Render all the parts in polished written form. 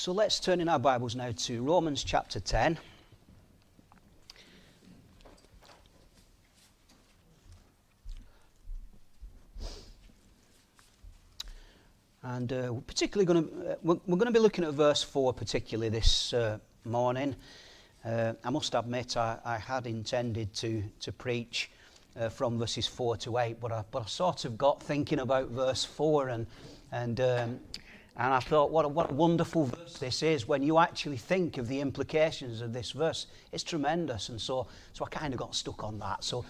So let's turn in our Bibles now to Romans chapter 10. And we're going to be looking at verse 4 particularly this morning. I must admit I had intended to preach from verses 4 to 8, but I sort of got thinking about verse 4 and I thought, what a wonderful verse this is when you actually think of the implications of this verse. It's tremendous, and so I kind of got stuck on that. So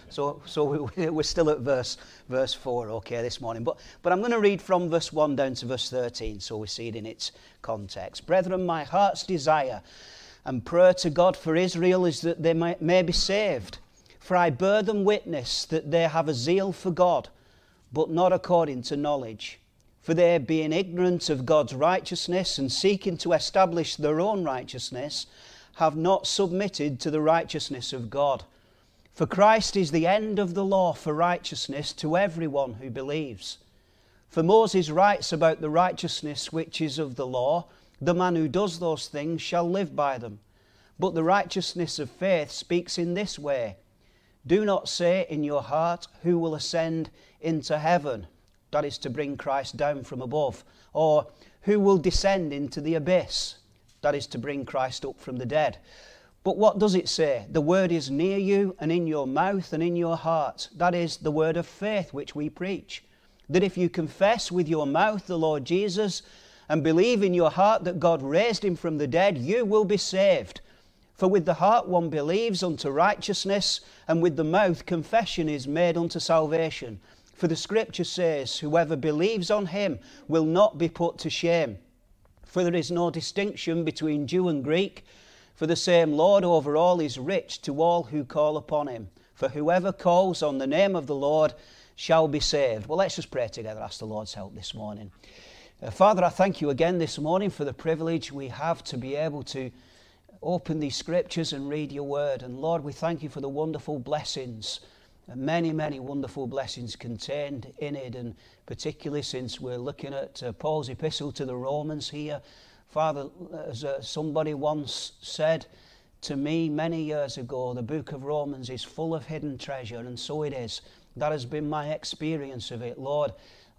we're still at verse 4, okay, this morning. But I'm going to read from verse 1 down to verse 13, so we see it in its context. Brethren, my heart's desire and prayer to God for Israel is that they may be saved. For I bear them witness that they have a zeal for God, but not according to knowledge. For they, being ignorant of God's righteousness and seeking to establish their own righteousness, have not submitted to the righteousness of God. For Christ is the end of the law for righteousness to everyone who believes. For Moses writes about the righteousness which is of the law, the man who does those things shall live by them. But the righteousness of faith speaks in this way: do not say in your heart, who will ascend into heaven? That is to bring Christ down from above. Or who will descend into the abyss? That is to bring Christ up from the dead. But what does it say? The word is near you and in your mouth and in your heart. That is the word of faith which we preach. That if you confess with your mouth the Lord Jesus and believe in your heart that God raised him from the dead, you will be saved. For with the heart one believes unto righteousness, and with the mouth confession is made unto salvation. For the Scripture says, whoever believes on him will not be put to shame. For there is no distinction between Jew and Greek, for the same Lord over all is rich to all who call upon him. For whoever calls on the name of the Lord shall be saved. Well, let's just pray together, ask the Lord's help this morning. Father, I thank you again this morning for the privilege we have to be able to open these Scriptures and read your word. And Lord, we thank you for the wonderful blessings, many, many wonderful blessings contained in it, and particularly since we're looking at Paul's epistle to the Romans here. Father, as somebody once said to me many years ago, the book of Romans is full of hidden treasure, and so it is. That has been my experience of it, Lord.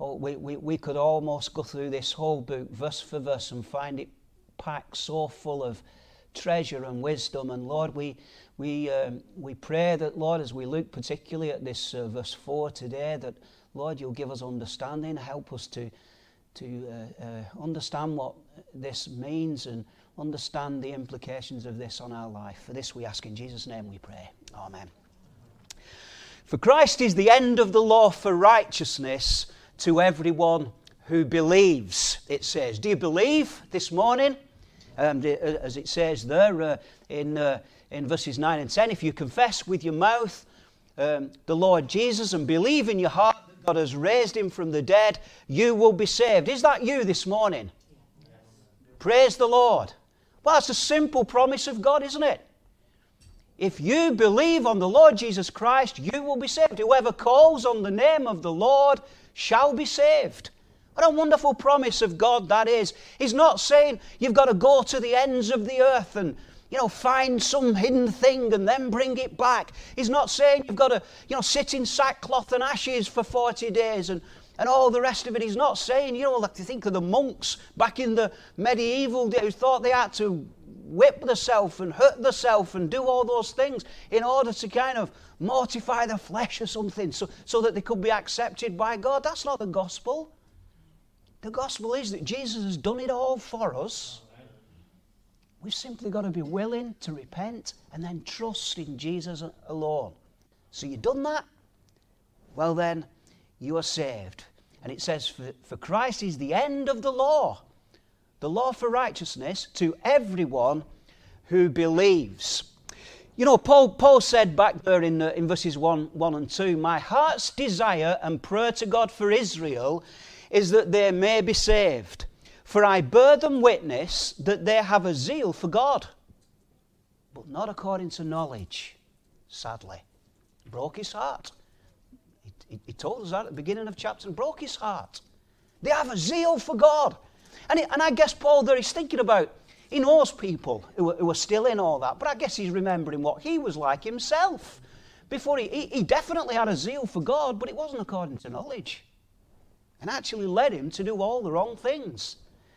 We could almost go through this whole book verse for verse and find it packed so full of treasure and wisdom. And Lord, we pray that, Lord, as we look particularly at this verse 4 today, that, Lord, you'll give us understanding, help us to understand what this means and understand the implications of this on our life. For this we ask in Jesus' name we pray. Amen. For Christ is the end of the law for righteousness to everyone who believes, it says. Do you believe this morning? As it says there in verses 9 and 10, if you confess with your mouth the Lord Jesus and believe in your heart that God has raised him from the dead, you will be saved. Is that you this morning? Yes. Praise the Lord. Well, that's a simple promise of God, isn't it? If you believe on the Lord Jesus Christ, you will be saved. Whoever calls on the name of the Lord shall be saved. What a wonderful promise of God that is. He's not saying you've got to go to the ends of the earth and, find some hidden thing and then bring it back. He's not saying you've got to, sit in sackcloth and ashes for 40 days and all the rest of it. He's not saying, like to think of the monks back in the medieval days who thought they had to whip themselves and hurt themselves and do all those things in order to kind of mortify their flesh or something so that they could be accepted by God. That's not the gospel. The gospel is that Jesus has done it all for us. We've simply got to be willing to repent and then trust in Jesus alone. So you've done that? Well then, you are saved. And it says, for Christ is the end of the law for righteousness to everyone who believes. Paul said back there in verses 1 and 2, my heart's desire and prayer to God for Israel is that they may be saved. For I bear them witness that they have a zeal for God, but not according to knowledge. Sadly, broke his heart. He told us that at the beginning of chapter, and broke his heart. They have a zeal for God. And I guess Paul there is thinking about He knows people who are still in all that, but I guess he's remembering what he was like himself. Before he definitely had a zeal for God, but it wasn't according to knowledge, and actually led him to do all the wrong things.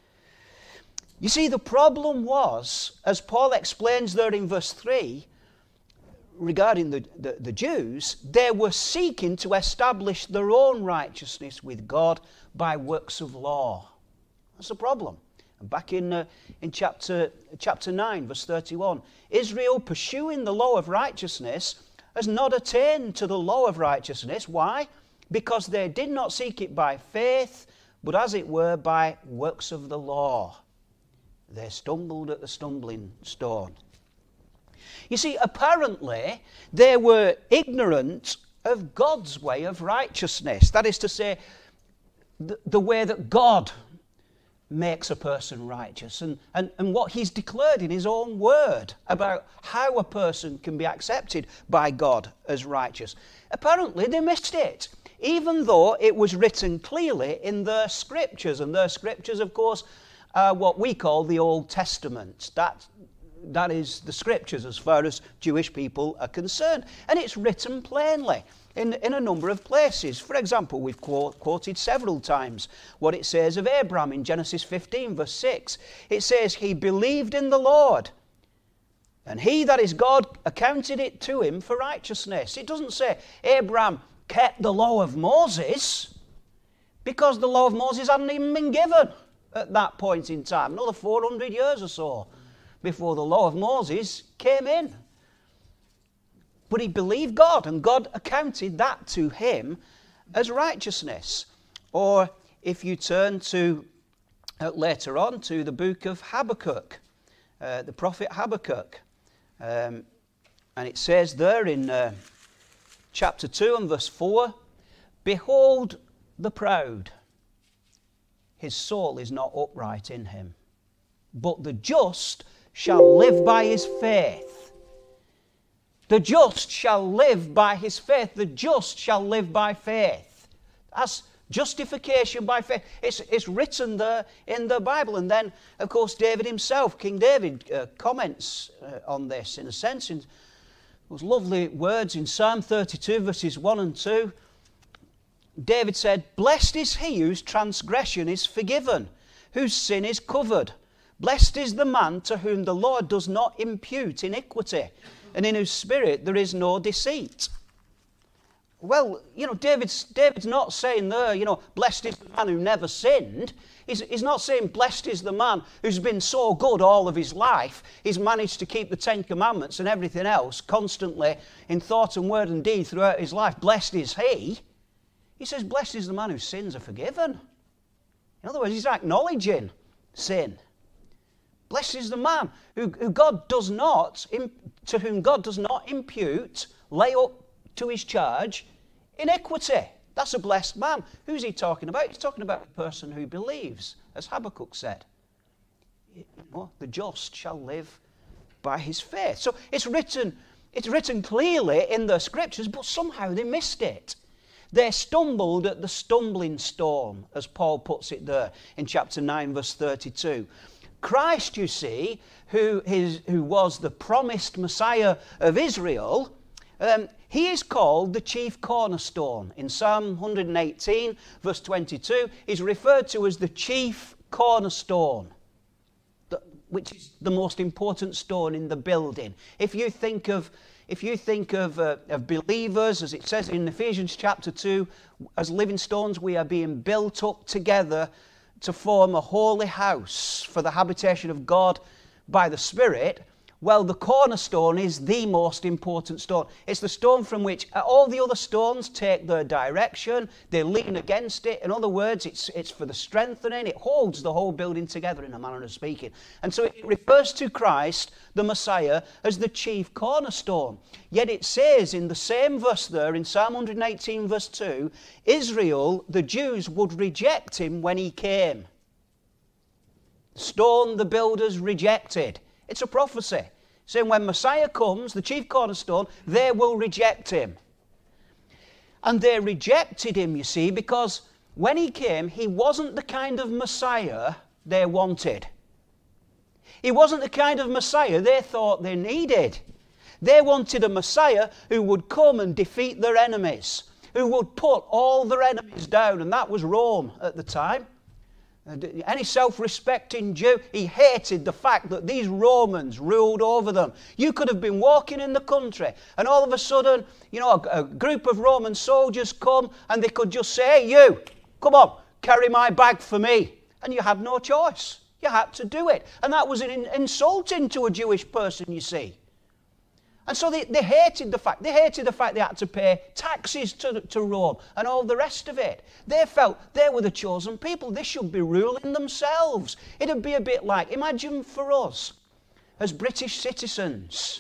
You see, the problem was, as Paul explains there in verse 3, regarding the Jews, they were seeking to establish their own righteousness with God by works of law. That's the problem. And back in chapter 9, verse 31, Israel, pursuing the law of righteousness, has not attained to the law of righteousness. Why? Because they did not seek it by faith, but as it were by works of the law. They stumbled at the stumbling stone. You see, apparently, they were ignorant of God's way of righteousness. That is to say, the way that God makes a person righteous, and what he's declared in his own word about how a person can be accepted by God as righteous. Apparently, they missed it, even though it was written clearly in their scriptures. And their scriptures, of course, are what we call the Old Testament. That is the scriptures as far as Jewish people are concerned. And it's written plainly in a number of places. For example, we've quoted several times what it says of Abraham in Genesis 15, verse 6. It says, he believed in the Lord, and he, that is God, accounted it to him for righteousness. It doesn't say Abraham kept the law of Moses, because the law of Moses hadn't even been given at that point in time. Another 400 years or so before the law of Moses came in. But he believed God, and God accounted that to him as righteousness. Or if you turn to, later on, to the book of Habakkuk, the prophet Habakkuk, and it says there in chapter 2 and verse 4, behold the proud, his soul is not upright in him, but the just shall live by his faith. The just shall live by his faith. The just shall live by faith. That's justification by faith. It's written there in the Bible. And then, of course, David himself, King David, comments on this in a sense. In those lovely words in Psalm 32, verses 1 and 2. David said, blessed is he whose transgression is forgiven, whose sin is covered. Blessed is the man to whom the Lord does not impute iniquity, and in whose spirit there is no deceit. Well, David's not saying there, blessed is the man who never sinned. He's not saying blessed is the man who's been so good all of his life. He's managed to keep the 10 Commandments and everything else constantly in thought and word and deed throughout his life. Blessed is he. He says blessed is the man whose sins are forgiven. In other words, he's acknowledging sin. Blessed is the man to whom God does not impute, lay up to his charge, iniquity. That's a blessed man. Who's he talking about? He's talking about the person who believes, as Habakkuk said. The just shall live by his faith. So it's written clearly in the scriptures, but somehow they missed it. They stumbled at the stumbling stone, as Paul puts it there in chapter 9, verse 32. Christ, you see, who was the promised Messiah of Israel, he is called the chief cornerstone. In Psalm 118, verse 22, he's referred to as the chief cornerstone, which is the most important stone in the building. If you think of believers, as it says in Ephesians chapter 2, as living stones, we are being built up together to form a holy house for the habitation of God by the Spirit. Well, the cornerstone is the most important stone. It's the stone from which all the other stones take their direction. They lean against it. In other words, it's for the strengthening. It holds the whole building together in a manner of speaking. And so it refers to Christ, the Messiah, as the chief cornerstone. Yet it says in the same verse there, in Psalm 118, verse 2, Israel, the Jews, would reject him when he came. Stone the builders rejected. It's a prophecy saying when Messiah comes, the chief cornerstone, they will reject him. And they rejected him, you see, because when he came, he wasn't the kind of Messiah they wanted. He wasn't the kind of Messiah they thought they needed. They wanted a Messiah who would come and defeat their enemies, who would put all their enemies down, and that was Rome at the time. Any self-respecting Jew, he hated the fact that these Romans ruled over them. You could have been walking in the country and all of a sudden, a group of Roman soldiers come and they could just say, "Hey, you, come on, carry my bag for me." And you had no choice. You had to do it. And that was insulting to a Jewish person, you see. And so they hated the fact. They hated the fact they had to pay taxes to Rome and all the rest of it. They felt they were the chosen people. They should be ruling themselves. It'd be a bit like, imagine for us as British citizens,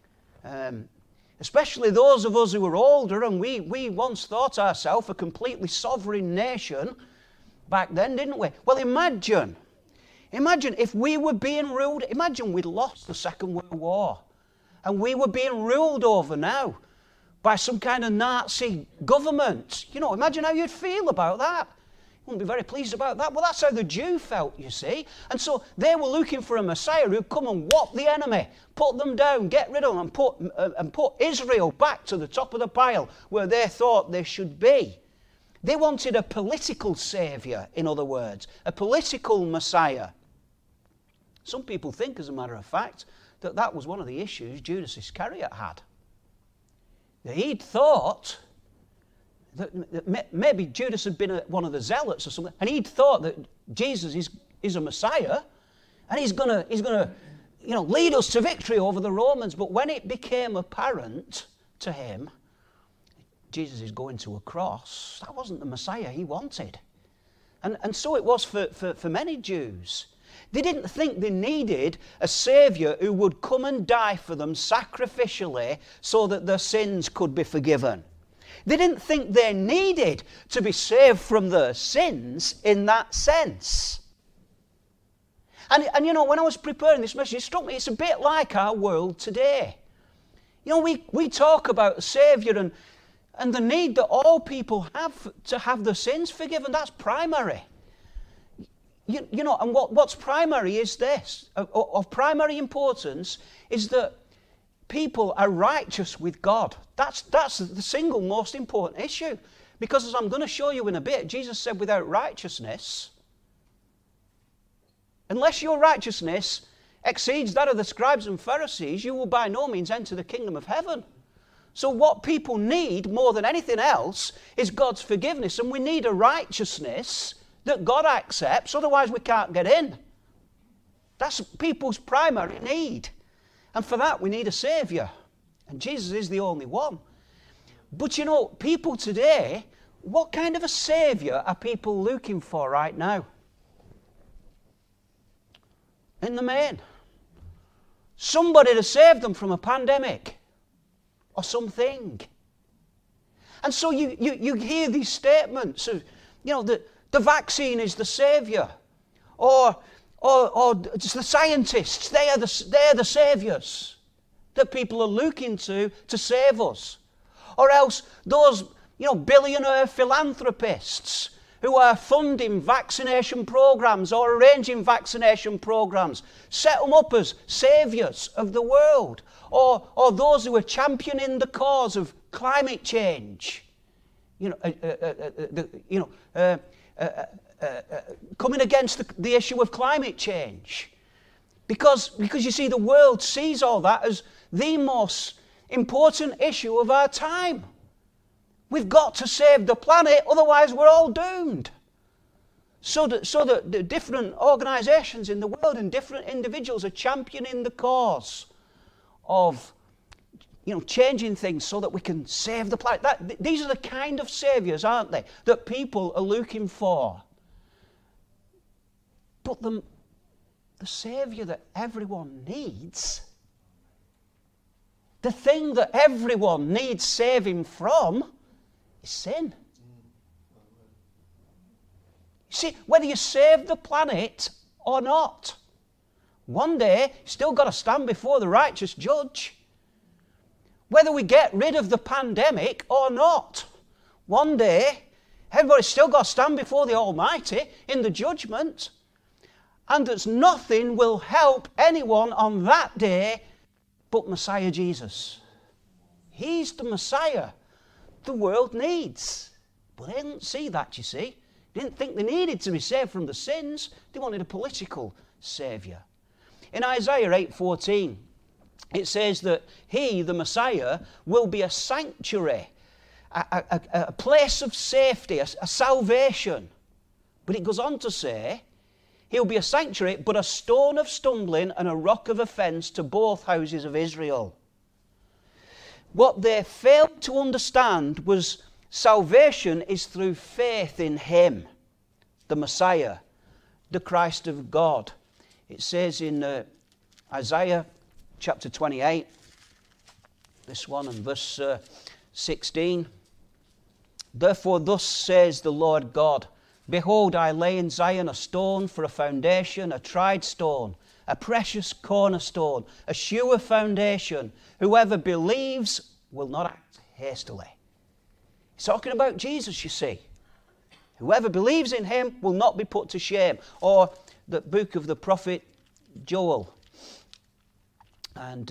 especially those of us who are older, and we once thought ourselves a completely sovereign nation back then, didn't we? Well, imagine if we were being ruled. Imagine we'd lost the Second World War. And we were being ruled over now by some kind of Nazi government. Imagine how you'd feel about that. You wouldn't be very pleased about that. Well, that's how the Jew felt, you see. And so they were looking for a Messiah who'd come and whop the enemy, put them down, get rid of them, and put Israel back to the top of the pile where they thought they should be. They wanted a political saviour, in other words, a political Messiah. Some people think, as a matter of fact, that was one of the issues Judas Iscariot had. He'd thought that maybe Judas had been one of the zealots or something, and he'd thought that Jesus is a Messiah, and he's going to lead us to victory over the Romans. But when it became apparent to him Jesus is going to a cross, that wasn't the Messiah he wanted. And so it was for many Jews. They didn't think they needed a Saviour who would come and die for them sacrificially so that their sins could be forgiven. They didn't think they needed to be saved from their sins in that sense. And when I was preparing this message, it struck me it's a bit like our world today. We talk about the Saviour and the need that all people have to have their sins forgiven. That's primary. And what's primary is this, of primary importance, is that people are righteous with God. That's the single most important issue. Because as I'm going to show you in a bit, Jesus said without righteousness, unless your righteousness exceeds that of the scribes and Pharisees, you will by no means enter the kingdom of heaven. So what people need more than anything else is God's forgiveness, and we need a righteousness that God accepts, otherwise we can't get in. That's people's primary need. And for that we need a Saviour. And Jesus is the only one. But people today, what kind of a Saviour are people looking for right now? In the main, somebody to save them from a pandemic or something. And so you hear these statements of, the vaccine is the saviour, or it's the scientists, they are the saviours that people are looking to save us. Or else those billionaire philanthropists who are funding vaccination programs or arranging vaccination programs, set them up as saviours of the world. Or those who are championing the cause of climate change, coming against the issue of climate change. Because you see, the world sees all that as the most important issue of our time. We've got to save the planet, otherwise we're all doomed. So that the different organisations in the world and different individuals are championing the cause of changing things so that we can save the planet. These are the kind of saviours, aren't they, that people are looking for. But the saviour that everyone needs, the thing that everyone needs saving from, is sin. You see, whether you save the planet or not, one day you've still got to stand before the righteous judge. Whether we get rid of the pandemic or not, one day everybody's still got to stand before the Almighty in the judgment. and that nothing will help anyone on that day but Messiah Jesus. He's the Messiah the world needs. But they didn't see that, you see. They didn't think they needed to be saved from the sins. They wanted a political saviour. In Isaiah 8:14, it says that he, the Messiah, will be a sanctuary, a place of safety, a salvation. But it goes on to say, he'll be a sanctuary, but a stone of stumbling and a rock of offence to both houses of Israel. What they failed to understand was salvation is through faith in him, the Messiah, the Christ of God. It says in Isaiah chapter 28, this one, and verse 16, "Therefore thus says the Lord God, Behold, I lay in Zion a stone for a foundation, a tried stone, a precious cornerstone, a sure foundation. Whoever believes will not act hastily." He's talking about Jesus, you see. Whoever believes in him will not be put to shame. Or the book of the prophet Joel. And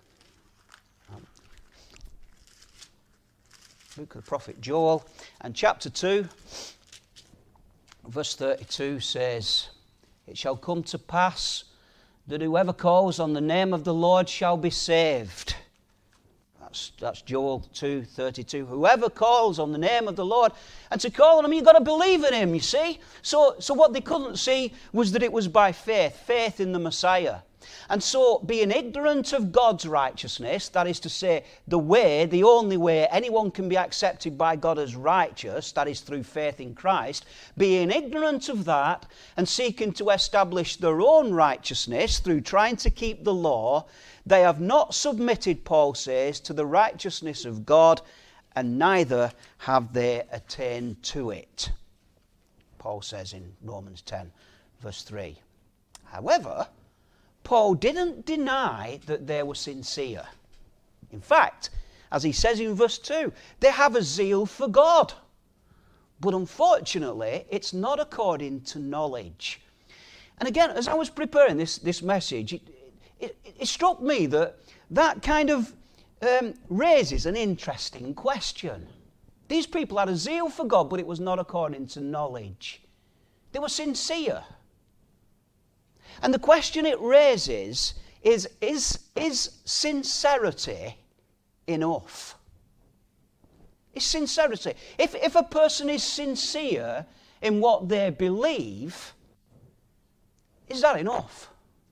book of the prophet Joel, and chapter 2, verse 32 says, "It shall come to pass that whoever calls on the name of the Lord shall be saved." That's Joel 2:32. Whoever calls on the name of the Lord, and to call on him, you've got to believe in him, you see. So what they couldn't see was that it was by faith in the Messiah. And so being ignorant of God's righteousness, that is to say, the only way anyone can be accepted by God as righteous, that is through faith in Christ, being ignorant of that and seeking to establish their own righteousness through trying to keep the law, they have not submitted, Paul says, to the righteousness of God, and neither have they attained to it. Paul says in Romans 10, verse 3. However, Paul didn't deny that they were sincere. In fact, as he says in verse 2, they have a zeal for God. But unfortunately, it's not according to knowledge. And again, as I was preparing this message, it struck me that kind of raises an interesting question. These people had a zeal for God, but it was not according to knowledge. They were sincere. And the question it raises is sincerity enough? Is sincerity? If a person is sincere in what they believe, is that enough?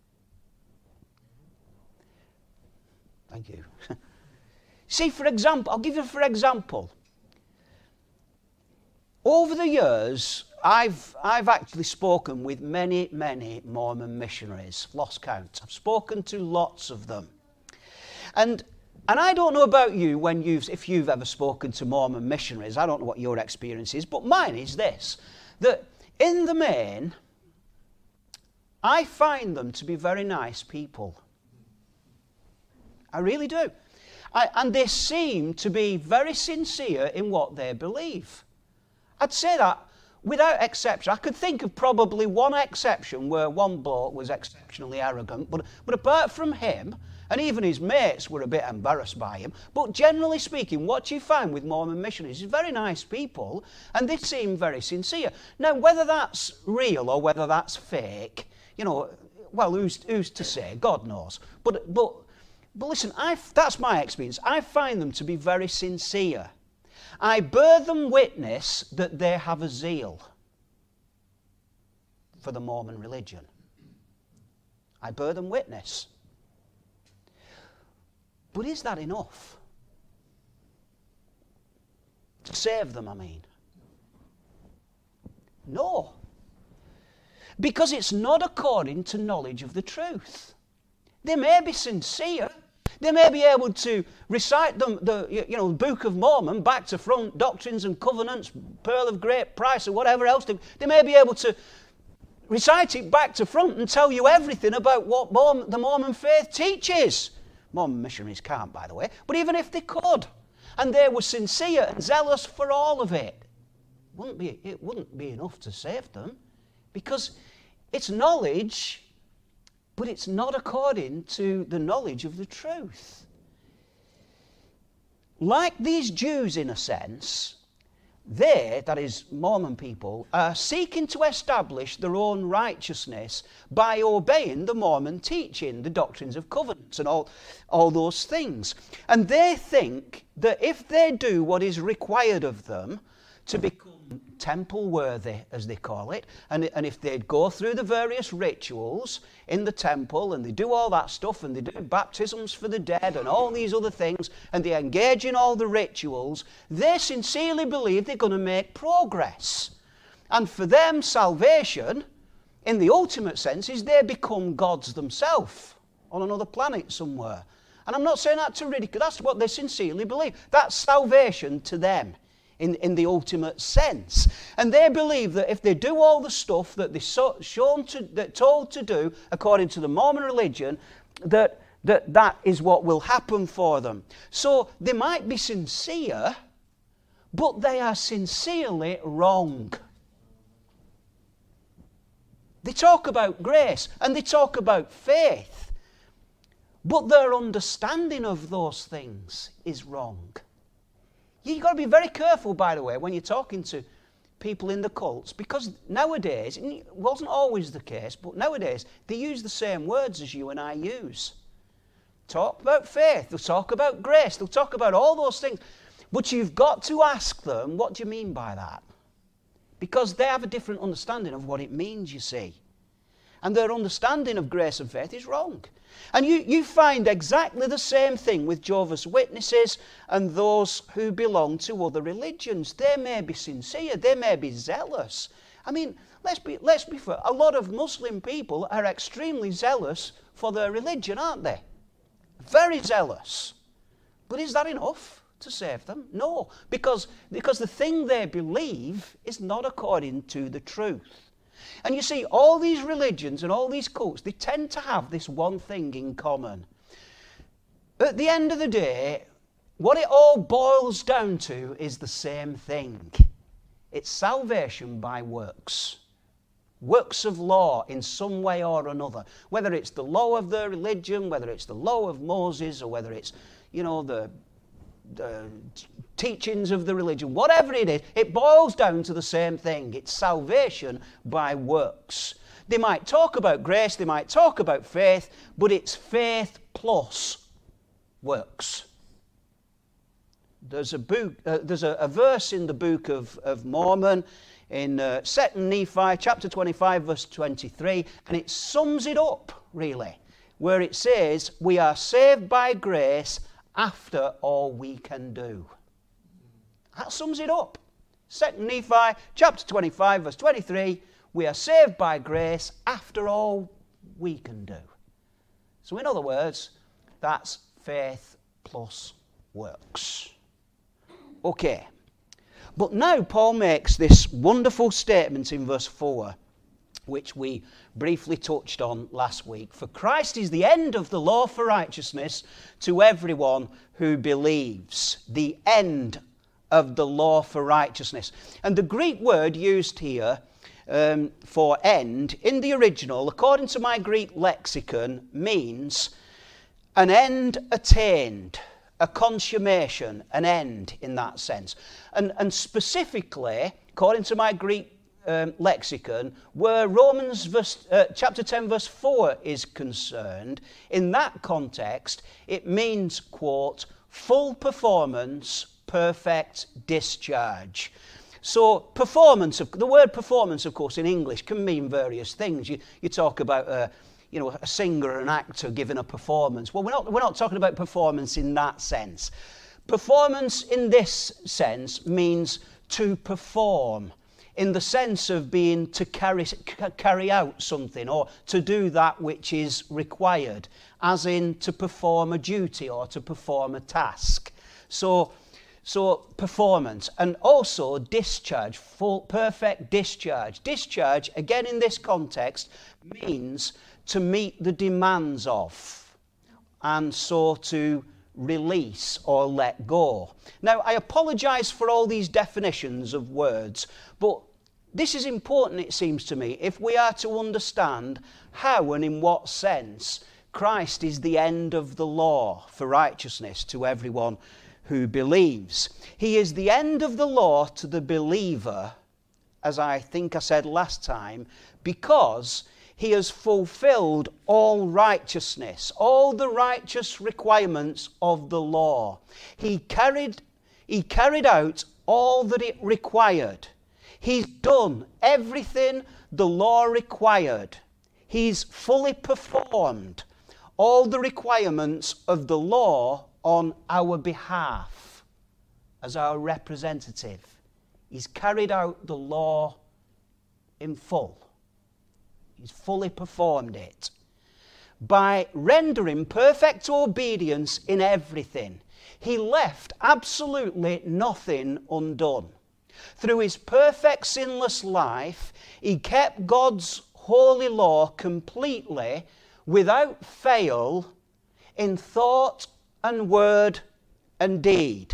Thank you. See, for example, I'll give you for example. Over the years, I've actually spoken with many Mormon missionaries, lost count. I've spoken to lots of them. And I don't know about you if you've ever spoken to Mormon missionaries. I don't know what your experience is, but mine is this, that in the main, I find them to be very nice people. I really do. And they seem to be very sincere in what they believe. I'd say that without exception. I could think of probably one exception where one bloke was exceptionally arrogant, but apart from him, and even his mates were a bit embarrassed by him, but generally speaking, what you find with Mormon missionaries is very nice people, and they seem very sincere. Now, whether that's real or whether that's fake, well, who's to say? God knows. But listen, that's my experience. I find them to be very sincere. I bear them witness that they have a zeal for the Mormon religion. I bear them witness. But is that enough? To save them, I mean. No. Because it's not according to knowledge of the truth. They may be sincere. They may be able to recite the Book of Mormon back to front, Doctrines and Covenants, Pearl of Great Price, or whatever else. They may be able to recite it back to front and tell you everything about what the Mormon faith teaches. Mormon missionaries can't, by the way. But even if they could, and they were sincere and zealous for all of it, it wouldn't be enough to save them. Because It's knowledge, but it's not according to the knowledge of the truth. Like these Jews, in a sense, they, that is Mormon people, are seeking to establish their own righteousness by obeying the Mormon teaching, the doctrines of covenants and all those things. And they think that if they do what is required of them to become temple worthy, as they call it, and if they go through the various rituals in the temple and they do all that stuff and they do baptisms for the dead and all these other things and they engage in all the rituals, they sincerely believe they're going to make progress. And for them, salvation, in the ultimate sense, is they become gods themselves on another planet somewhere. And I'm not saying that to ridicule, that's what they sincerely believe. That's salvation to them. In the ultimate sense. And they believe that if they do all the stuff that they're told to do according to the Mormon religion, that is what will happen for them. So they might be sincere, but they are sincerely wrong. They talk about grace and they talk about faith, but their understanding of those things is wrong. You've got to be very careful, by the way, when you're talking to people in the cults, because nowadays, and it wasn't always the case, but nowadays they use the same words as you and I use. Talk about faith, they'll talk about grace, they'll talk about all those things. But you've got to ask them, what do you mean by that? Because they have a different understanding of what it means, you see. And their understanding of grace and faith is wrong. And you find exactly the same thing with Jehovah's Witnesses and those who belong to other religions. They may be sincere, they may be zealous. I mean, let's be fair, a lot of Muslim people are extremely zealous for their religion, aren't they? Very zealous. But is that enough to save them? No, because the thing they believe is not according to the truth. And you see, all these religions and all these cults, they tend to have this one thing in common. At the end of the day, what it all boils down to is the same thing. It's salvation by works. Works of law in some way or another. Whether it's the law of their religion, whether it's the law of Moses, or whether it's, the teachings of the religion, whatever it is, it boils down to the same thing. It's salvation by works. They might talk about grace, they might talk about faith, but it's faith plus works. There's a verse in the book of Mormon in 2 Nephi chapter 25 verse 23, and it sums it up really, where it says, we are saved by grace after all we can do. That sums it up. 2 Nephi chapter 25 verse 23, we are saved by grace after all we can do. So in other words, that's faith plus works. Okay. But now Paul makes this wonderful statement in verse 4, which we briefly touched on last week. For Christ is the end of the law for righteousness to everyone who believes. The end of the law for righteousness. And the Greek word used here for end, in the original, according to my Greek lexicon, means an end attained, a consummation, an end in that sense. And specifically, according to my Greek lexicon, where Romans chapter 10 verse 4 is concerned, in that context, it means, quote, full performance, perfect discharge. So performance, the word performance, of course, in English can mean various things. You talk about a singer or an actor giving a performance. Well, we're not talking about performance in that sense. Performance in this sense means to perform, in the sense of being to carry out something, or to do that which is required, as in to perform a duty or to perform a task. So performance, and also discharge, full, perfect discharge. Discharge, again in this context, means to meet the demands of, and so to release or let go. Now, I apologize for all these definitions of words, but this is important, it seems to me, if we are to understand how and in what sense Christ is the end of the law for righteousness to everyone who believes. He is the end of the law to the believer, as I think I said last time, because he has fulfilled all righteousness, all the righteous requirements of the law. He carried out all that it required. He's done everything the law required. He's fully performed all the requirements of the law on our behalf as our representative. He's carried out the law in full. He's fully performed it by rendering perfect obedience in everything. He left absolutely nothing undone. Through his perfect sinless life, he kept God's holy law completely, without fail, in thought and word and deed.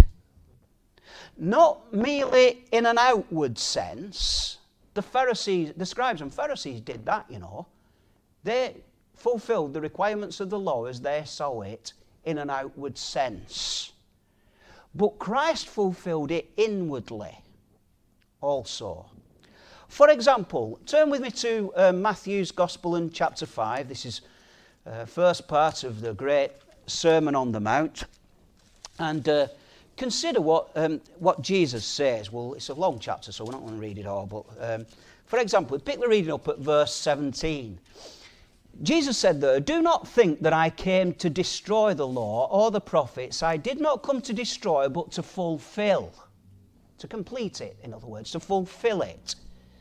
Not merely in an outward sense. The scribes and Pharisees did that, you know. They fulfilled the requirements of the law as they saw it in an outward sense. But Christ fulfilled it inwardly also. For example, turn with me to Matthew's Gospel in chapter 5. This is first part of the great Sermon on the Mount. And consider what Jesus says. Well, it's a long chapter, so we're not going to read it all. But for example, pick the reading up at verse 17. Jesus said there, "Do not think that I came to destroy the law or the prophets. I did not come to destroy, but to fulfill." To complete it, in other words, to fulfill it.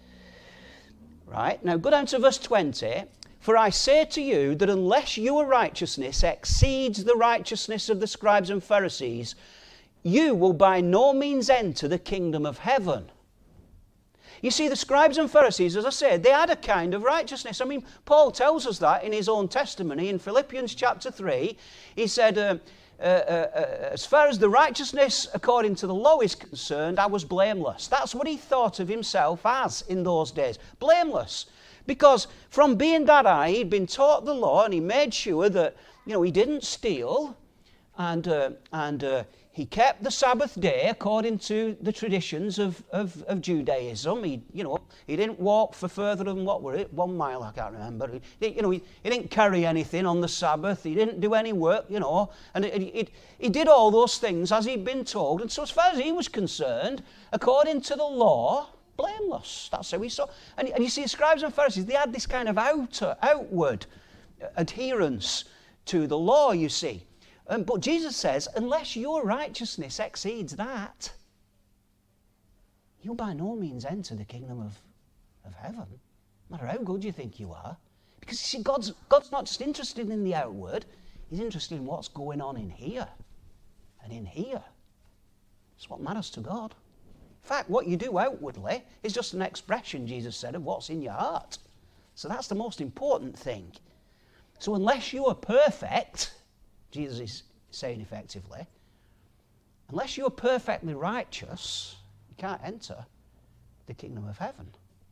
Right, now go down to verse 20. "For I say to you that unless your righteousness exceeds the righteousness of the scribes and Pharisees, you will by no means enter the kingdom of heaven." You see, the scribes and Pharisees, as I said, they had a kind of righteousness. I mean, Paul tells us that in his own testimony in Philippians chapter 3. He said, as far as the righteousness according to the law is concerned, I was blameless. That's what he thought of himself as in those days. Blameless. Because from being that high, he'd been taught the law, and he made sure that, he didn't steal, and he kept the Sabbath day according to the traditions of Judaism. He didn't walk for further than 1 mile, I can't remember. He didn't carry anything on the Sabbath. He didn't do any work, and he did all those things as he'd been told. And so as far as he was concerned, according to the law, blameless. That's how he saw. And you see, the scribes and Pharisees, they had this kind of outward adherence to the law, you see. But Jesus says, unless your righteousness exceeds that, you'll by no means enter the kingdom of heaven, no matter how good you think you are. Because you see, God's not just interested in the outward, he's interested in what's going on in here and in here. It's what matters to God. In fact, what you do outwardly is just an expression, Jesus said, of what's in your heart. So that's the most important thing. So unless you are perfect, Jesus is saying effectively, unless you're perfectly righteous, you can't enter the kingdom of heaven.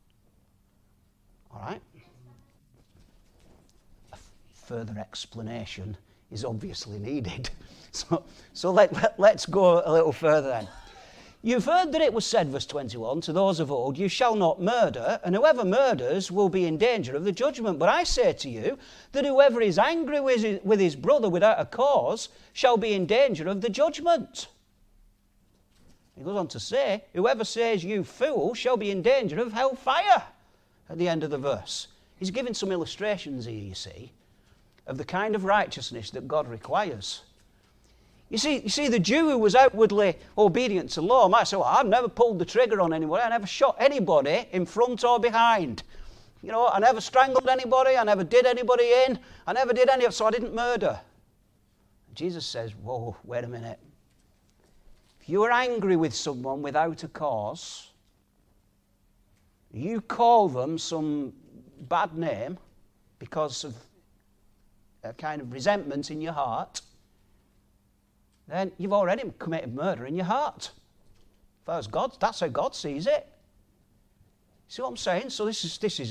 All right? A further explanation is obviously needed. So let's go a little further then. "You've heard that it was said," verse 21, "to those of old, you shall not murder, and whoever murders will be in danger of the judgment. But I say to you that whoever is angry with his brother without a cause shall be in danger of the judgment." He goes on to say, "Whoever says you fool shall be in danger of hellfire," at the end of the verse. He's giving some illustrations here, you see, of the kind of righteousness that God requires. You see, the Jew who was outwardly obedient to law might say, "Well, I've never pulled the trigger on anybody. I never shot anybody in front or behind. I never strangled anybody. I never did anybody in. I never did any of it, so I didn't murder." Jesus says, whoa, wait a minute. If you are angry with someone without a cause, you call them some bad name because of a kind of resentment in your heart, then you've already committed murder in your heart. As far as God, that's how God sees it. See what I'm saying? So this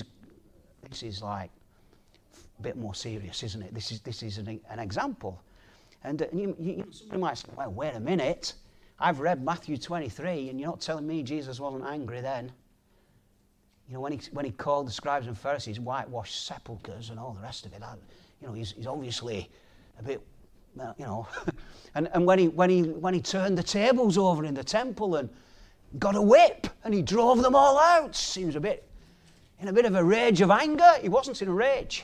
is like a bit more serious, isn't it? This is an example. And somebody might say, well, wait a minute. I've read Matthew 23, and you're not telling me Jesus wasn't angry then. You know, when he called the scribes and Pharisees whitewashed sepulchres and all the rest of it, he's obviously a bit, you know. and when he turned the tables over in the temple and got a whip and he drove them all out, seems in a bit of a rage of anger. He wasn't in a rage.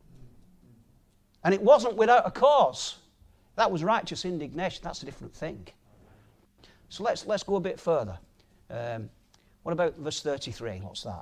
And it wasn't without a cause. That was righteous indignation. That's a different thing. So let's go a bit further. What about verse 33? What's that?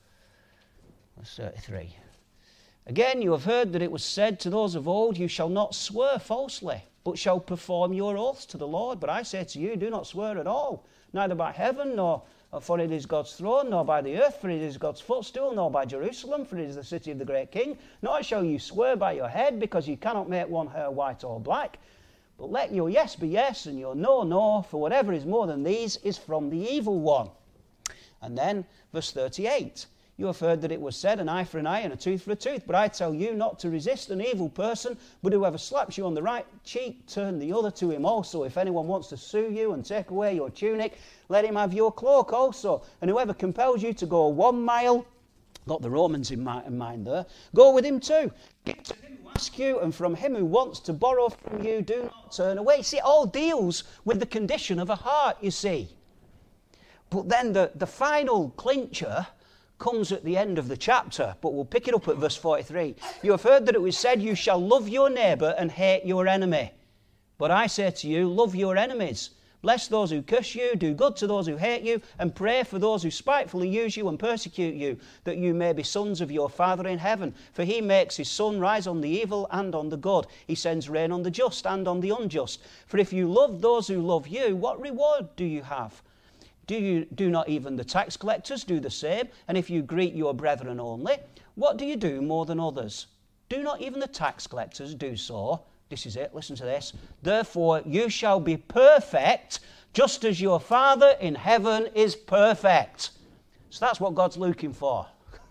Verse 33. Again, you have heard that it was said to those of old, you shall not swear falsely, but shall perform your oaths to the Lord. But I say to you, do not swear at all, neither by heaven, nor for it is God's throne, nor by the earth, for it is God's footstool, nor by Jerusalem, for it is the city of the great King. Nor shall you swear by your head, because you cannot make one hair white or black. But let your yes be yes, and your no, no, for whatever is more than these is from the evil one. And then, verse 38, you have heard that it was said, an eye for an eye and a tooth for a tooth. But I tell you not to resist an evil person, but whoever slaps you on the right cheek, turn the other to him also. If anyone wants to sue you and take away your tunic, let him have your cloak also. And whoever compels you to go 1 mile, got the Romans in mind there, go with him too. Give to him who asks you, and from him who wants to borrow from you, do not turn away. See, it all deals with the condition of a heart, you see. But then the final clincher comes at the end of the chapter, but we'll pick it up at verse 43. You have heard that it was said, you shall love your neighbour and hate your enemy. But I say to you, love your enemies. Bless those who curse you, do good to those who hate you, and pray for those who spitefully use you and persecute you, that you may be sons of your Father in heaven. For he makes his sun rise on the evil and on the good. He sends rain on the just and on the unjust. For if you love those who love you, what reward do you have? Do not even the tax collectors do the same? And if you greet your brethren only, what do you do more than others? Do not even the tax collectors do so? This is it, listen to this. Therefore you shall be perfect, just as your Father in heaven is perfect. So that's what God's looking for.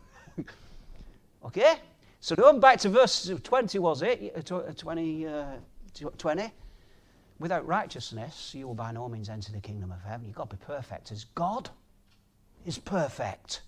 Okay? So going back to verse 20, was it? 20. Without righteousness, you will by no means enter the kingdom of heaven. You've got to be perfect as God is perfect.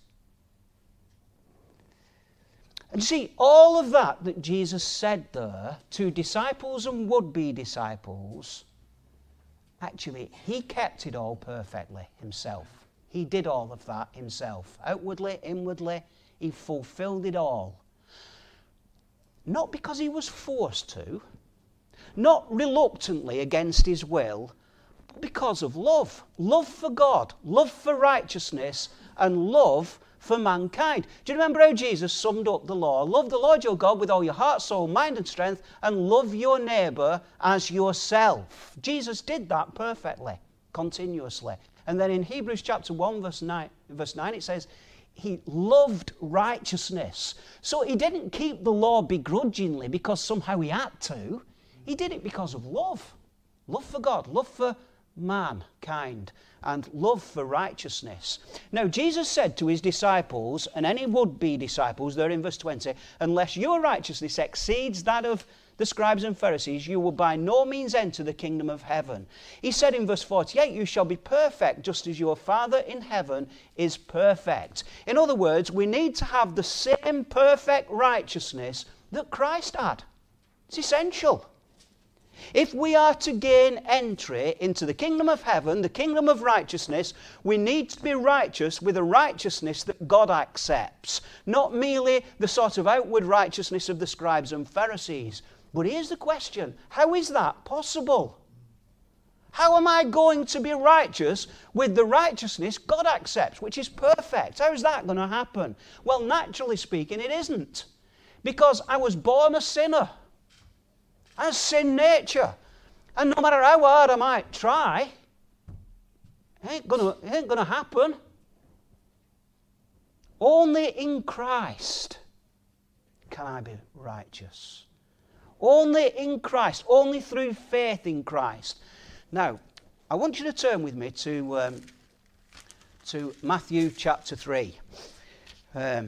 And see, all of that Jesus said there to disciples and would-be disciples, actually, he kept it all perfectly himself. He did all of that himself. Outwardly, inwardly, he fulfilled it all. Not because he was forced to, not reluctantly against his will, but because of love. Love for God, love for righteousness, and love for mankind. Do you remember how Jesus summed up the law? Love the Lord your God with all your heart, soul, mind, and strength, and love your neighbour as yourself. Jesus did that perfectly, continuously. And then in Hebrews chapter 1, verse 9 it says, he loved righteousness. So he didn't keep the law begrudgingly because somehow he had to. He did it because of love. Love for God, love for mankind, and love for righteousness. Now, Jesus said to his disciples, and any would-be disciples, there in verse 20, unless your righteousness exceeds that of the scribes and Pharisees, you will by no means enter the kingdom of heaven. He said in verse 48, you shall be perfect just as your Father in heaven is perfect. In other words, we need to have the same perfect righteousness that Christ had. It's essential. If we are to gain entry into the kingdom of heaven, the kingdom of righteousness, we need to be righteous with a righteousness that God accepts, not merely the sort of outward righteousness of the scribes and Pharisees. But here's the question, how is that possible? How am I going to be righteous with the righteousness God accepts, which is perfect? How is that going to happen? Well, naturally speaking, it isn't. Because I was born a sinner. As sin nature. And no matter how hard I might try, it ain't gonna happen. Only in Christ can I be righteous. Only in Christ. Only through faith in Christ. Now, I want you to turn with me to to Matthew chapter 3. I have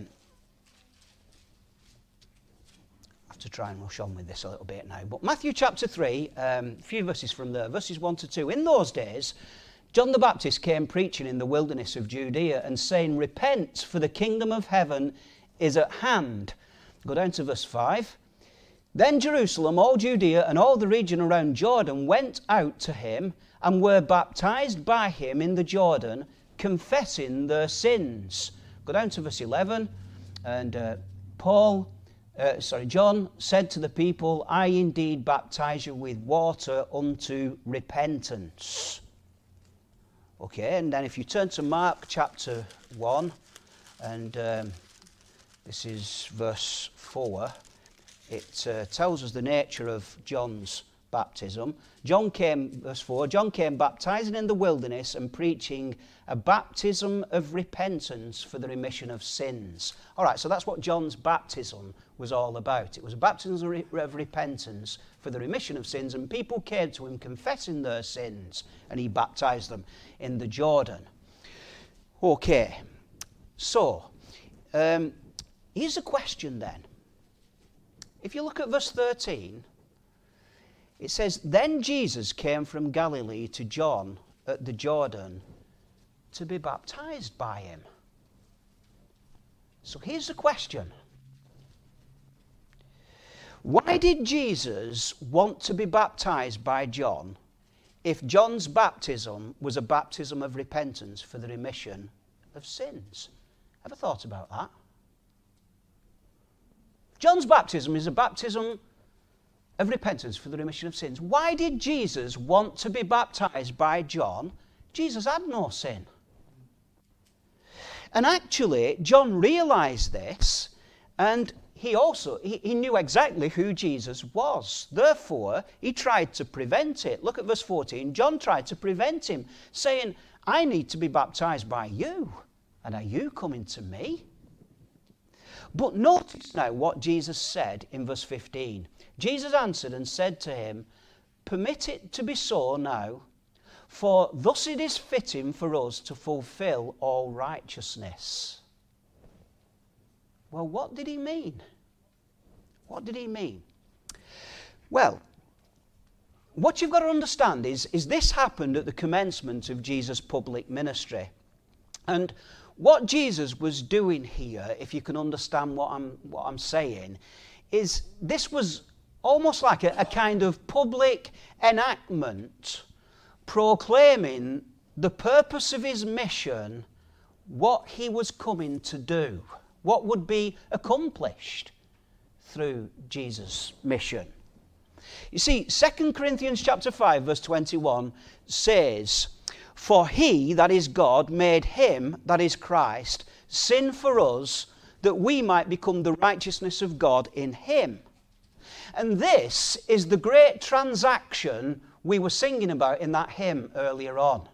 to try and rush on with this a little bit now. But Matthew chapter 3, a few verses from there, verses 1 to 2. In those days, John the Baptist came preaching in the wilderness of Judea and saying, "Repent, for the kingdom of heaven is at hand." Go down to verse 5. Then Jerusalem, all Judea, and all the region around Jordan went out to him and were baptized by him in the Jordan, confessing their sins. Go down to verse 11. And John said to the people, "I indeed baptize you with water unto repentance." Okay, and then if you turn to Mark chapter 1, and this is verse 4, it tells us the nature of John's baptism. Verse 4, John came baptizing in the wilderness and preaching a baptism of repentance for the remission of sins. All right, so that's what John's baptism was all about. It was a baptism of repentance for the remission of sins, and people came to him confessing their sins, and he baptized them in the Jordan. Okay, so here's a question then. If you look at verse 13, it says, "Then Jesus came from Galilee to John at the Jordan to be baptized by him." So here's the question. Why did Jesus want to be baptized by John if John's baptism was a baptism of repentance for the remission of sins? Ever thought about that? John's baptism is a baptism of repentance for the remission of sins. Why did Jesus want to be baptized by John? Jesus had no sin. And actually, John realized this, and he knew exactly who Jesus was. Therefore, he tried to prevent it. Look at verse 14. John tried to prevent him, saying, "I need to be baptized by you, and are you coming to me?" But notice now what Jesus said in verse 15. Jesus answered and said to him, "Permit it to be so now, for thus it is fitting for us to fulfill all righteousness." Well, what did he mean? What did he mean? Well, what you've got to understand is this happened at the commencement of Jesus' public ministry. And what Jesus was doing here, if you can understand what I'm saying, is this was almost like a kind of public enactment proclaiming the purpose of his mission, what he was coming to do, what would be accomplished through Jesus' mission. You see, 2 Corinthians chapter 5, verse 21 says, "For he, that is God, made him, that is Christ, sin for us, that we might become the righteousness of God in him." And this is the great transaction we were singing about in that hymn earlier on.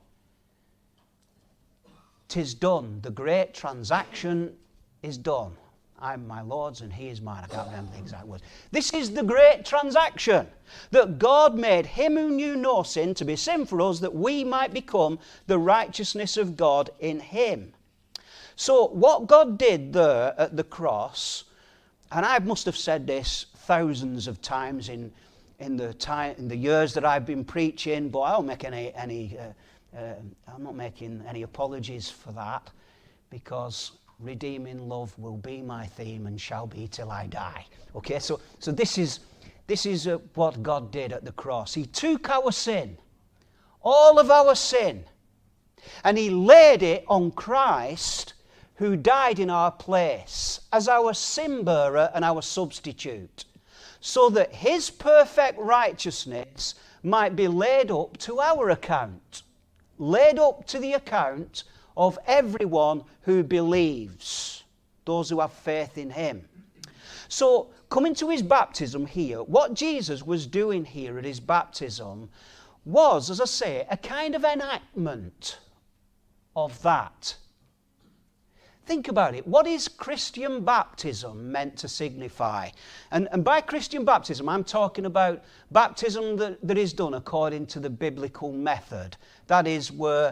"'Tis done, the great transaction is done. I'm my Lord's and he is mine." I can't remember the exact words. This is the great transaction, that God made him who knew no sin to be sin for us, that we might become the righteousness of God in him. So what God did there at the cross, and I must have said this thousands of times in the years that I've been preaching, but I don't make I'm not making any apologies for that, because redeeming love will be my theme and shall be till I die. Okay, so this is what God did at the cross. He took our sin, all of our sin, and he laid it on Christ, who died in our place as our sin bearer and our substitute, so that his perfect righteousness might be laid up to our account, laid up to the account of everyone who believes, those who have faith in him. So, coming to his baptism here, what Jesus was doing here at his baptism was, as I say, a kind of enactment of that. Think about it. What is Christian baptism meant to signify? And by Christian baptism, I'm talking about baptism that is done according to the biblical method. That is where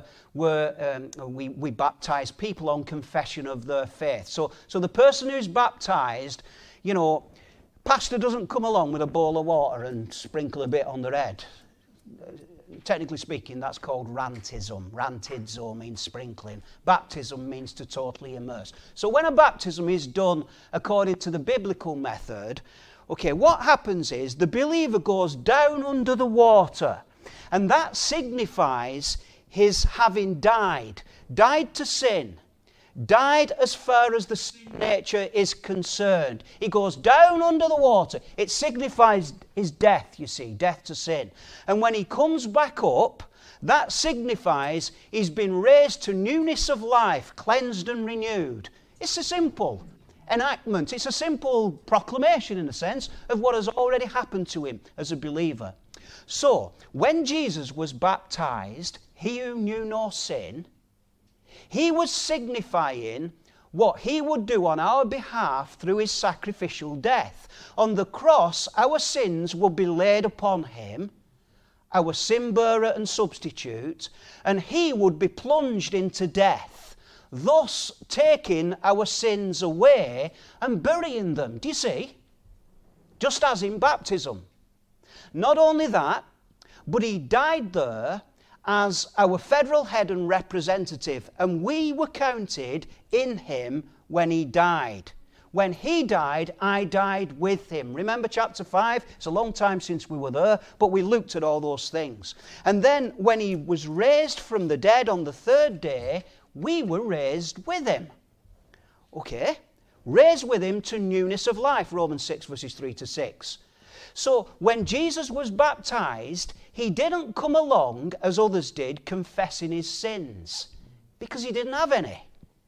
we baptize people on confession of their faith. So the person who's baptized, you know, pastor doesn't come along with a bowl of water and sprinkle a bit on their head. Technically speaking, that's called rantism. Rantizo means sprinkling. Baptism means to totally immerse. So when a baptism is done according to the biblical method, okay, what happens is the believer goes down under the water, and that signifies his having died to sin, died as far as the sin nature is concerned. He goes down under the water. It signifies his death, you see, death to sin. And when he comes back up, that signifies he's been raised to newness of life, cleansed and renewed. It's a simple enactment. It's a simple proclamation, in a sense, of what has already happened to him as a believer. So, when Jesus was baptized, he who knew no sin, he was signifying what he would do on our behalf through his sacrificial death. On the cross, our sins would be laid upon him, our sin bearer and substitute, and he would be plunged into death, thus taking our sins away and burying them. Do you see? Just as in baptism. Not only that, but he died there as our federal head and representative, and we were counted in him when he died. When he died, I died with him. Remember chapter 5? It's a long time since we were there, but we looked at all those things. And then when he was raised from the dead on the third day, we were raised with him. Okay? Raised with him to newness of life, Romans 6 verses 3 to 6. So when Jesus was baptized, he didn't come along, as others did, confessing his sins, because he didn't have any.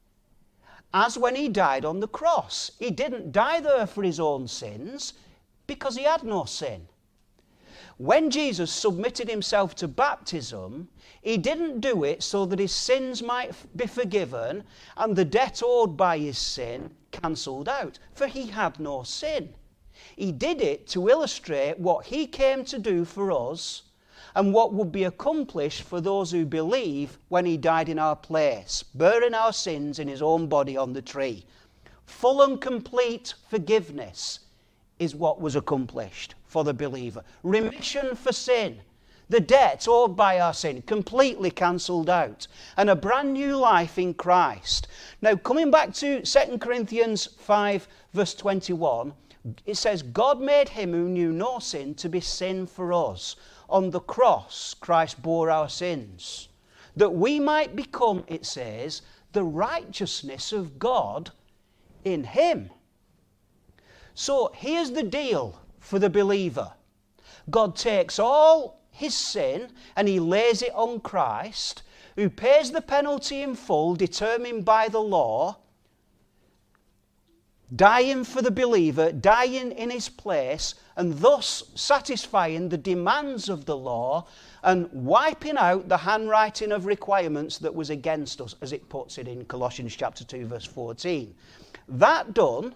As when he died on the cross, he didn't die there for his own sins, because he had no sin. When Jesus submitted himself to baptism, he didn't do it so that his sins might be forgiven and the debt owed by his sin cancelled out, for he had no sin. He did it to illustrate what he came to do for us and what would be accomplished for those who believe when he died in our place, bearing our sins in his own body on the tree. Full and complete forgiveness is what was accomplished for the believer. Remission for sin, the debt owed by our sin, completely cancelled out, and a brand new life in Christ. Now, coming back to 2 Corinthians 5 verse 21, it says, God made him who knew no sin to be sin for us. On the cross, Christ bore our sins, that we might become, it says, the righteousness of God in him. So here's the deal for the believer. God takes all his sin and he lays it on Christ, who pays the penalty in full determined by the law, dying for the believer, dying in his place, and thus satisfying the demands of the law and wiping out the handwriting of requirements that was against us, as it puts it in Colossians chapter 2 verse 14. That done,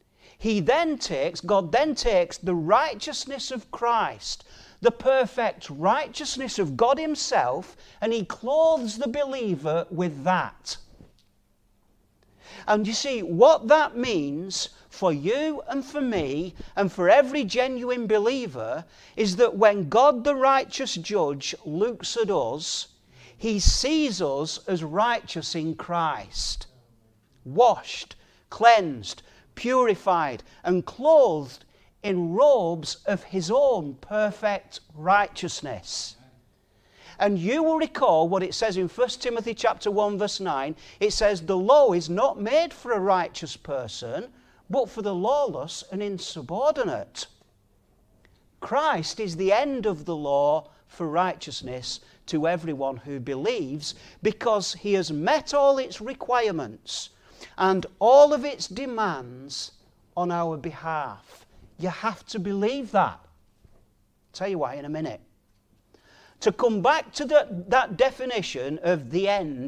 God then takes the righteousness of Christ, the perfect righteousness of God himself, and he clothes the believer with that. And you see, what that means for you and for me and for every genuine believer is that when God the righteous judge looks at us, he sees us as righteous in Christ, washed, cleansed, purified, and clothed in robes of his own perfect righteousness. And you will recall what it says in 1 Timothy chapter 1 verse 9. It says, the law is not made for a righteous person, but for the lawless and insubordinate. Christ is the end of the law for righteousness to everyone who believes, because he has met all its requirements and all of its demands on our behalf. You have to believe that. I'll tell you why in a minute. To come back to that definition of the end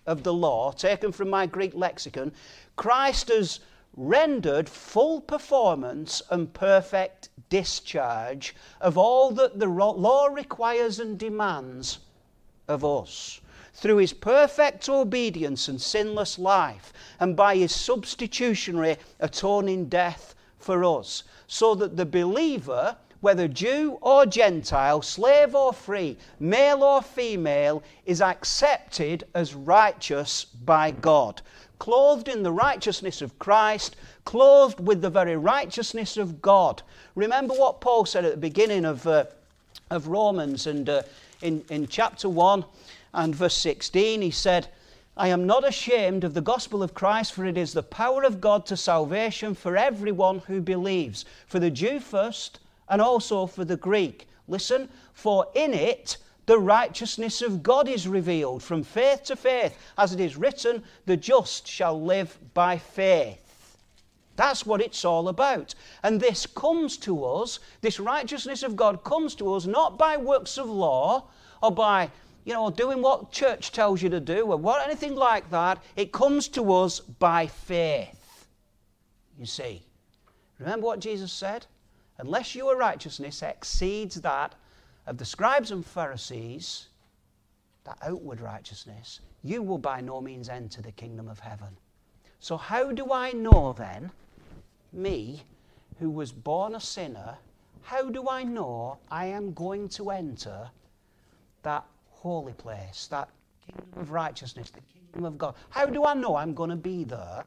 of the law, taken from my Greek lexicon, Christ has rendered full performance and perfect discharge of all that the law requires and demands of us, through his perfect obedience and sinless life, and by his substitutionary atoning death for us, so that the believer, whether Jew or Gentile, slave or free, male or female, is accepted as righteous by God, clothed in the righteousness of Christ, clothed with the very righteousness of God. Remember what Paul said at the beginning of Romans, and in chapter 1 and verse 16, he said, I am not ashamed of the gospel of Christ, for it is the power of God to salvation for everyone who believes, for the Jew first, and also for the Greek. Listen, for in it the righteousness of God is revealed from faith to faith, as it is written, the just shall live by faith. That's what it's all about. And this comes to us, this righteousness of God comes to us not by works of law or by, doing what church tells you to do or anything like that. It comes to us by faith. You see, remember what Jesus said? Unless your righteousness exceeds that of the scribes and Pharisees, that outward righteousness, you will by no means enter the kingdom of heaven. So how do I know then, me, who was born a sinner, how do I know I am going to enter that holy place, that kingdom of righteousness, the kingdom of God? How do I know I'm going to be there?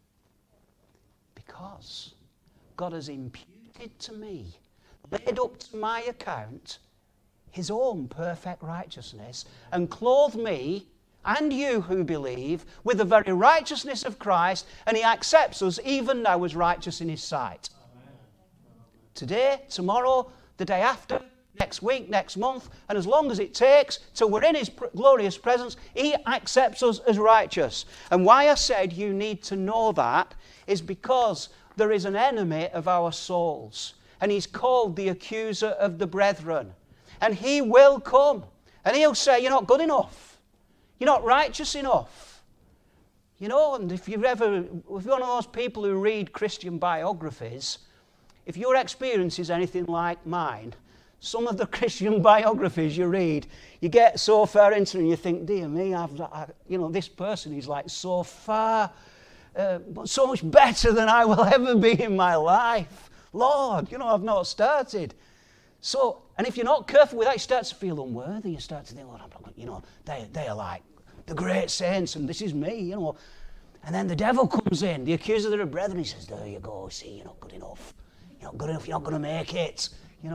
Because God has imputed to me, laid up to my account, his own perfect righteousness, and clothed me and you who believe with the very righteousness of Christ, and he accepts us even now as righteous in his sight. Amen. Today, tomorrow, the day after, next week, next month, and as long as it takes till we're in his glorious presence, he accepts us as righteous. And why I said you need to know that is because there is an enemy of our souls, and he's called the accuser of the brethren. And he will come, and he'll say, you're not good enough. You're not righteous enough. And if you're one of those people who read Christian biographies, if your experience is anything like mine, some of the Christian biographies you read, you get so far into it and you think, dear me, this person is like so far, so much better than I will ever be in my life. Lord, I've not started. So, and if you're not careful with that, you start to feel unworthy. You start to think, they are like the great saints, and this is me, And then the devil comes in, the accuser of the brethren. He says, there you go, see, you're not good enough. You're not good enough, you're not going to make it,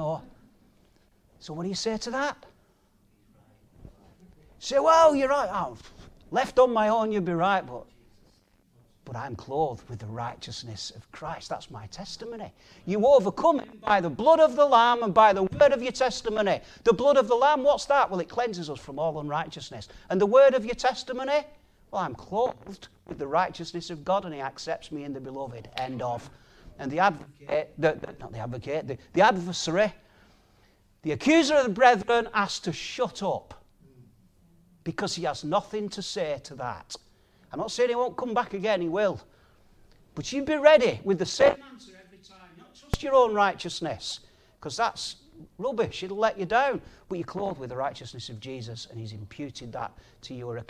So what do you say to that? You say, well, you're right. Left on my own, you'd be right, but I'm clothed with the righteousness of Christ. That's my testimony. You overcome it by the blood of the Lamb and by the word of your testimony. The blood of the Lamb, what's that? Well, it cleanses us from all unrighteousness. And the word of your testimony? Well, I'm clothed with the righteousness of God, and he accepts me in the beloved. End of. And the adversary, the accuser of the brethren, has to shut up because he has nothing to say to that. I'm not saying he won't come back again, he will. But you be ready with the same answer every time. Not trust your own righteousness, because that's rubbish. It'll let you down. But you're clothed with the righteousness of Jesus, and he's imputed that to your account.